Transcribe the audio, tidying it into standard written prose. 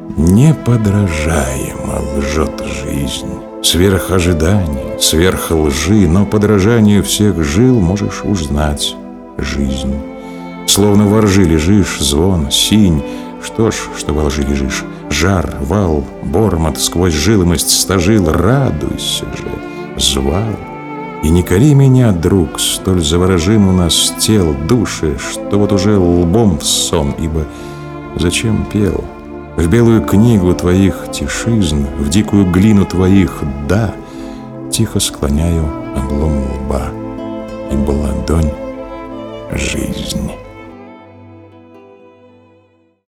Неподражаемо лжет жизнь, сверх ожиданий, сверх лжи, но подражанию всех жил можешь узнать жизнь. Словно во ржи лежишь, звон, синь. Что ж, что во лжи лежишь? Жар, вал, бормот, сквозь жилымость стажил. Радуйся же, звал. И не кори меня, друг, столь заворожим у нас тел, души, что вот уже лбом в сон, ибо зачем пел? В белую книгу твоих тишизн, в дикую глину твоих «да» тихо склоняю облом лба, ибо ладонь — жизнь.